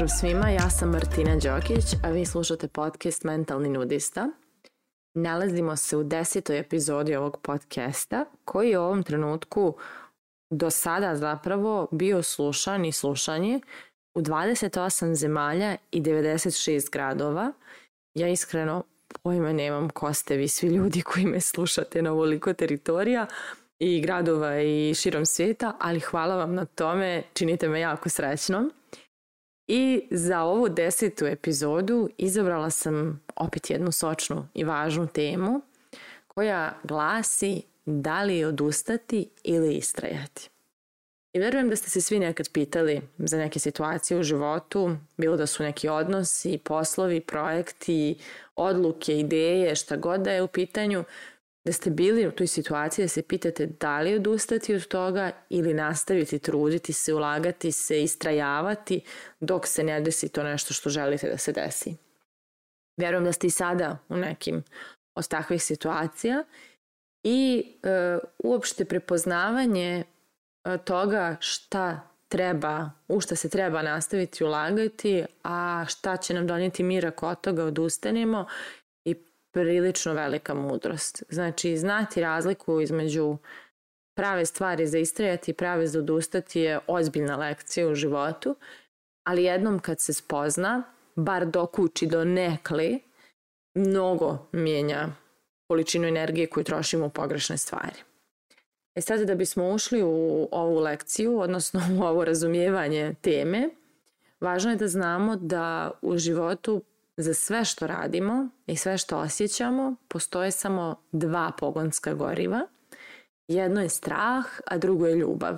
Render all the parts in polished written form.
Pozdrav svima, ja sam Martina Đokić, a vi slušate podcast Mentalni nudista. Nalazimo se u 10. epizodi ovog podcasta, koji je u ovom trenutku do sada zapravo bio slušan i slušanje u 28 zemalja i 96 gradova. Ja iskreno pojma nemam ko ste vi svi ljudi koji me slušate na ovoliko teritorija i gradova i širom svijeta, ali hvala vam na tome, činite me jako srećnom. I za ovu 10. epizodu izabrala sam opet jednu sočnu i važnu temu koja glasi da li odustati ili istrajati. I vjerujem da ste se svi nekad pitali za neke situacije u životu, bilo da su neki odnosi, poslovi, projekti, odluke, ideje, šta god da je u pitanju, da ste bili u toj situaciji da se pitate da li odustati od toga ili nastaviti truditi se, ulagati se, istrajavati dok se ne desi to nešto što želite da se desi. Vjerujem da ste i sada u nekim od takvih situacija i uopšte prepoznavanje toga šta treba, u šta se treba nastaviti ulagati, a šta će nam donijeti mir ako od toga odustanemo, i prilično velika mudrost. Znači, znati razliku između prave stvari za istrajati i prave za odustati je ozbiljna lekcija u životu, ali jednom kad se spozna, bar dokući do nekli, mnogo mijenja količinu energije koju trošimo u pogrešne stvari. Sad da bismo ušli u ovu lekciju, odnosno u ovo razumijevanje teme, važno je da znamo da u životu za sve što radimo i sve što osjećamo postoje samo dva pogonska goriva. Jedno je strah, a drugo je ljubav.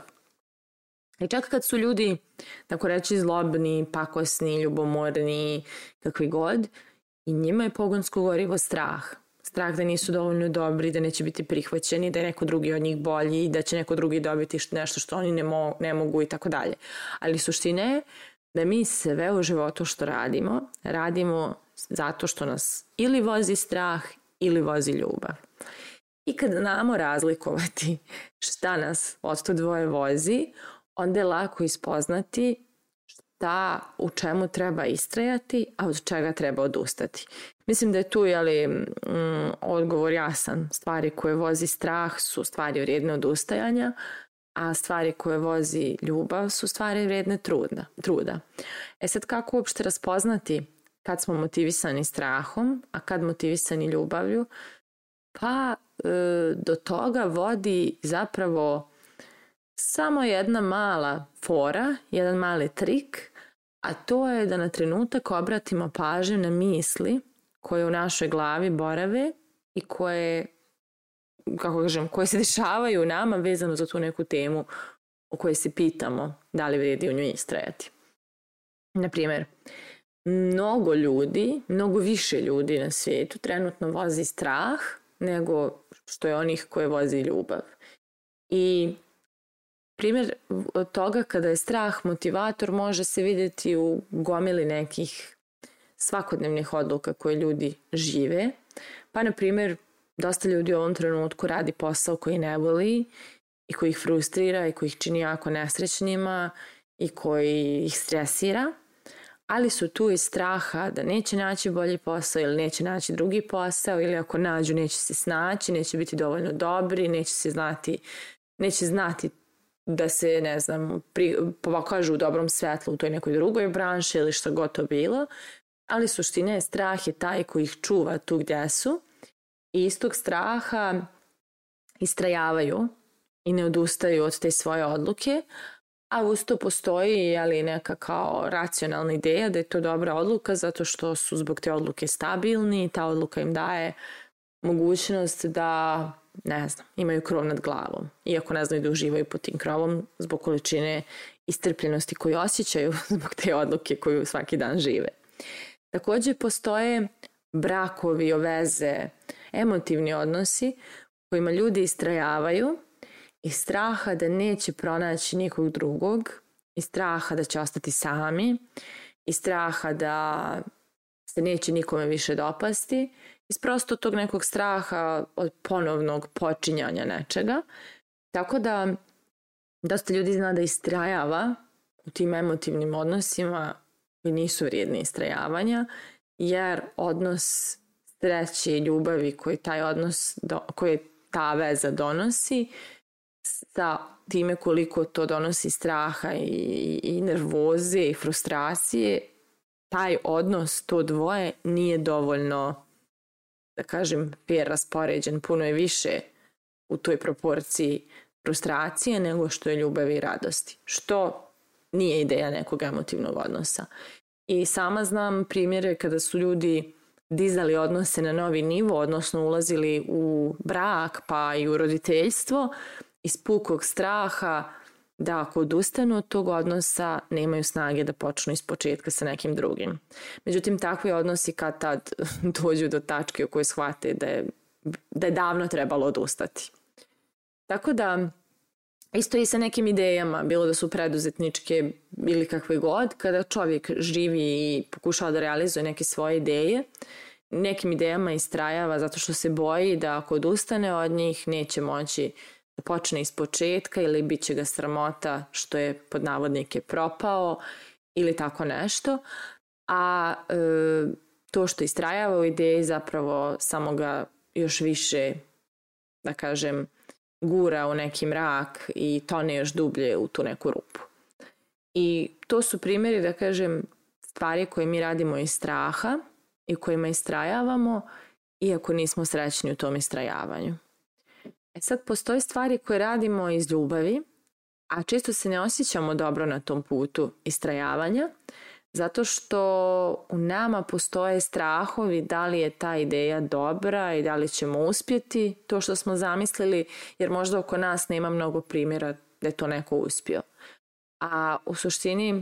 I čak kad su ljudi, tako reći, zlobni, pakosni, ljubomorni, kakvi god, i njima je pogonsko gorivo strah. Strah da nisu dovoljno dobri, da neće biti prihvaćeni, da je neko drugi od njih bolji, da će neko drugi dobiti nešto što oni ne mogu i tako dalje. Ali suština je da mi sve u životu što radimo zato što nas ili vozi strah ili vozi ljubav. I kad znamo razlikovati šta nas od to dvoje vozi, onda je lako ispoznati šta u čemu treba istrajati, a od čega treba odustati. Mislim da je tu odgovor jasan. Stvari koje vozi strah su stvari vrijedne odustajanja, a stvari koje vozi ljubav su stvari vrijedne truda. Sad, kako uopšte raspoznati kad smo motivisani strahom, a kad motivisani ljubavlju? Pa do toga vodi zapravo samo jedna mala fora, jedan mali trik, a to je da na trenutak obratimo pažnju na misli koje u našoj glavi borave i koje se dešavaju u nama vezano za tu neku temu o kojoj se pitamo da li vrijedi u njoj istrajati. Naprimjer, mnogo više ljudi na svijetu trenutno vozi strah nego što je onih koje vozi ljubav. I primjer toga kada je strah motivator može se vidjeti u gomili nekih svakodnevnih odluka koje ljudi žive. Pa, na primjer, dosta ljudi u ovom trenutku radi posao koji ne voli i koji ih frustrira i koji ih čini jako nesrećnima i koji ih stresira, ali su tu iz straha da neće naći bolji posao ili neće naći drugi posao, ili ako nađu neće se snaći, neće biti dovoljno dobri, neće znati da se, pokažu u dobrom svetlu u toj nekoj drugoj branši ili što god to bilo, ali suština je strah je taj koji ih čuva tu gdje su i iz tog straha istrajavaju i ne odustaju od te svoje odluke, a uz to postoji neka kao racionalna ideja da je to dobra odluka zato što su zbog te odluke stabilni i ta odluka im daje mogućnost da imaju krov nad glavom, iako ne znaju da uživaju pod tim krovom zbog količine istrpljenosti koju osjećaju zbog te odluke koju svaki dan žive. Također postoje brakovi, veze, emotivni odnosi kojima ljudi istrajavaju iz straha da neće pronaći nikog drugog, iz straha da će ostati sami, iz straha da se neće nikome više dopasti, iz prosto tog nekog straha od ponovnog počinjanja nečega. Tako da dosta ljudi zna da istrajava u tim emotivnim odnosima koji nisu vrijedni istrajavanja, jer odnos sreće i ljubavi koji ta veza donosi, sa time koliko to donosi straha i nervoze i frustracije, taj odnos, to dvoje nije dovoljno, da kažem, fair raspoređen. Puno je više u toj proporciji frustracije nego što je ljubavi i radosti, što nije ideja nekog emotivnog odnosa. I sama znam primjere kada su ljudi dizali odnose na novi nivo, odnosno ulazili u brak pa i u roditeljstvo iz pukog straha da ako odustanu od tog odnosa nemaju snage da počnu iz početka sa nekim drugim. Međutim, takvi odnosi kad tad dođu do tačke u kojoj shvate da je davno trebalo odustati. Tako da, isto i sa nekim idejama, bilo da su preduzetničke ili kakve god, kada čovjek živi i pokušava da realizuje neke svoje ideje, nekim idejama istrajava zato što se boji da ako odustane od njih neće moći da počne iz početka ili bit će ga sramota što je pod navodnike propao ili tako nešto. A to što istrajava u ideji zapravo samo ga još više, da kažem, gura u neki mrak i tone još dublje u tu neku rupu. I to su primjeri, da kažem, stvari koje mi radimo iz straha i kojima istrajavamo, iako nismo srećni u tom istrajavanju. Sad postoje stvari koje radimo iz ljubavi, a često se ne osjećamo dobro na tom putu istrajavanja, zato što u nama postoje strahovi da li je ta ideja dobra i da li ćemo uspjeti to što smo zamislili, jer možda oko nas nema mnogo primjera da je to neko uspio. A u suštini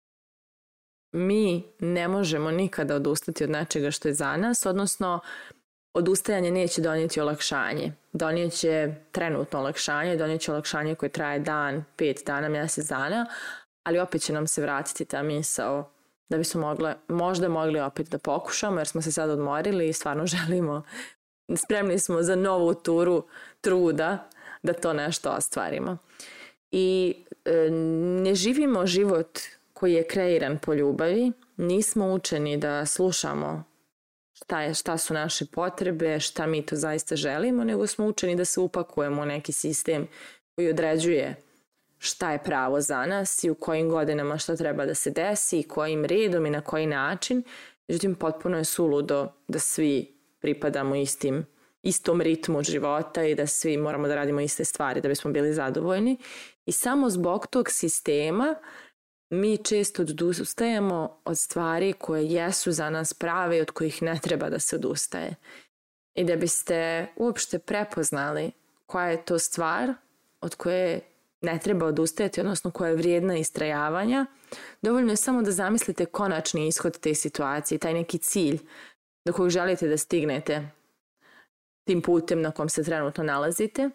mi ne možemo nikada odustati od nečega što je za nas, odnosno odustajanje neće donijeti olakšanje. Donijet će trenutno olakšanje, donijet će olakšanje koje traje dan, 5 dana, mjesec dana, ali opet će nam se vratiti ta misao da bismo možda mogli opet da pokušamo, jer smo se sad odmorili i stvarno želimo, spremni smo za novu turu truda da to nešto ostvarimo. I ne živimo život koji je kreiran po ljubavi, nismo učeni da slušamo šta su naše potrebe, šta mi to zaista želimo, nego smo učeni da se upakujemo u neki sistem koji određuje šta je pravo za nas i u kojim godinama šta treba da se desi i kojim redom i na koji način. Međutim, potpuno je suludo da svi pripadamo istom ritmu života i da svi moramo da radimo iste stvari da bismo bili zadovoljni. I samo zbog tog sistema mi često odustajemo od stvari koje jesu za nas prave i od kojih ne treba da se odustaje. I da biste uopšte prepoznali koja je to stvar od koje ne treba odustajati, odnosno koja je vrijedna istrajavanja, dovoljno je samo da zamislite konačni ishod te situacije, taj neki cilj do kojeg želite da stignete tim putem na kom se trenutno nalazite.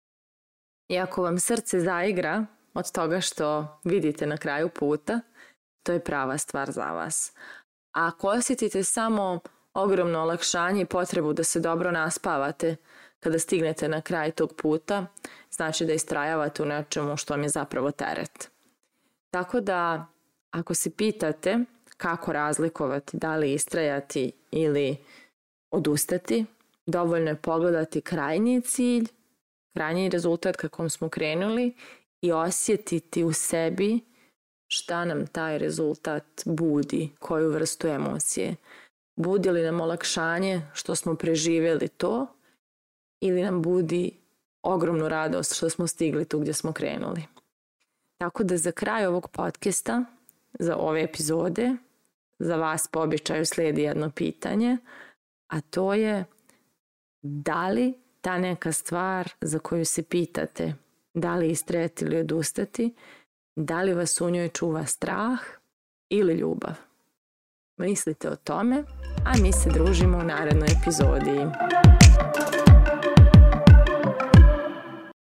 I ako vam srce zaigra od toga što vidite na kraju puta, to je prava stvar za vas. A ako osjetite samo ogromno olakšanje i potrebu da se dobro naspavate kada stignete na kraj tog puta, znači da istrajavate u nečemu što vam je zapravo teret. Tako da, ako se pitate kako razlikovati, da li istrajati ili odustati, dovoljno je pogledati krajnji cilj, krajnji rezultat kakvom smo krenuli i osjetiti u sebi šta nam taj rezultat budi, koju vrstu emocije. Budi li nam olakšanje što smo preživjeli to ili nam budi ogromnu radost što smo stigli tu gdje smo krenuli. Tako da za kraj ovog podcasta, za ove epizode, za vas po običaju slijedi jedno pitanje, a to je da li ta neka stvar za koju se pitate da li istrajati ili odustati, da li vas u njoj čuva strah ili ljubav. Mislite o tome, a mi se družimo u narednoj epizodi.